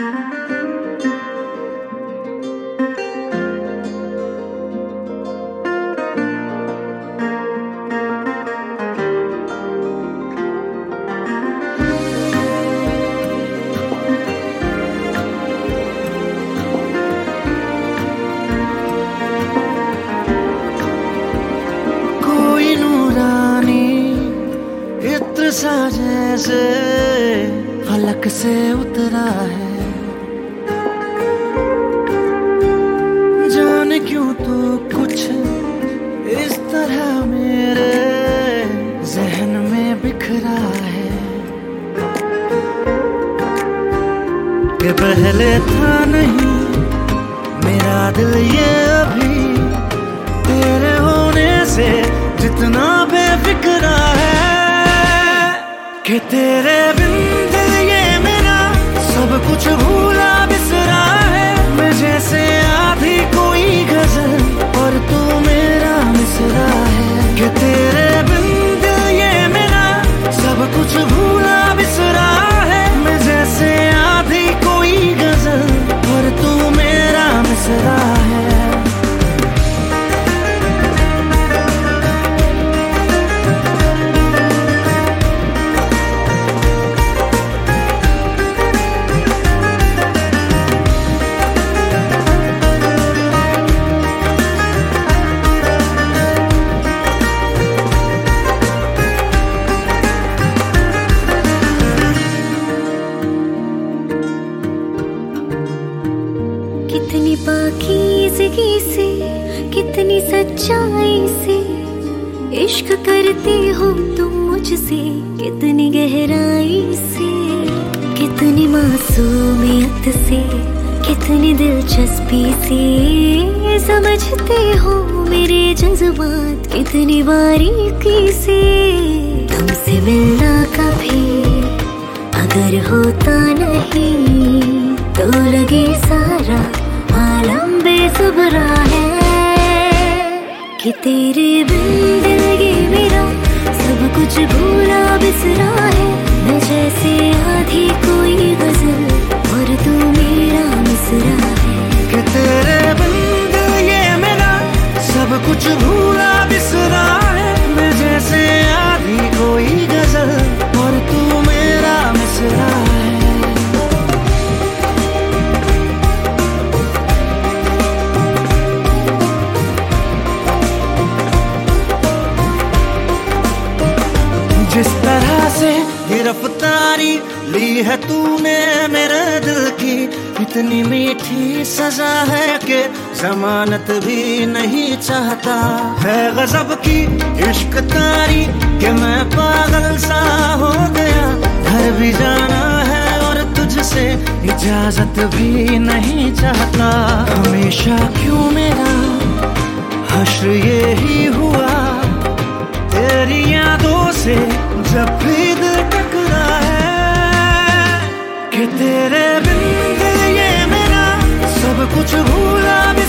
सा जैसे फलक से उतरा है, जाने क्यों तो कुछ इस तरह मेरे जहन में बिखरा है कि पहले था नहीं मेरा दिल ये अभी तेरे होने से जितना बेफिक्रा है कि तेरे बिन दिल ये मेरा सब कुछ भूला बिसरा है। मैं जैसे आधी कोई गजल और तू मेरा मिसरा है कि तेरे बिन दिल ये मेरा सब कुछ भूला बिसरा है। मैं जैसे आधी कोई गजल और तू मेरा मिसरा है। कितनी पाकीज़गी से, कितनी सच्चाई से इश्क करते हो तुम मुझसे, कितनी गहराई से, कितनी मासूमियत से, कितनी दिलचस्पी से समझते हो मेरे जज्बात, कितनी बारीकी से। तुमसे मिलना कभी अगर होता नहीं तो लगे सारा आलम बेसब्रा है कि तेरे बिन दिल ये मेरा सब कुछ भूला बिसरा है। मैं जैसे आधी कोई गजल और तू मेरा मिसरा है कि तेरे बिन दिल ये मेरा सब कुछ भूला बिसरा है। मैं जैसे आधी कोई गजल और तू मेरा मिसरा है। जिस तरह से गिरफ्तारी ली है तूने मेरे दिल की, इतनी मीठी सजा है कि जमानत भी नहीं चाहता। है गजब की इश्क तारी कि मैं पागल सा हो गया। घर भी जाना है और तुझसे इजाजत भी नहीं चाहता। हमेशा क्यों मेरा हश्र ये ही हुआ तेरी यादों से जब भी दिल टकरा है कि तेरे बिन दिल ये मेरा सब कुछ भूला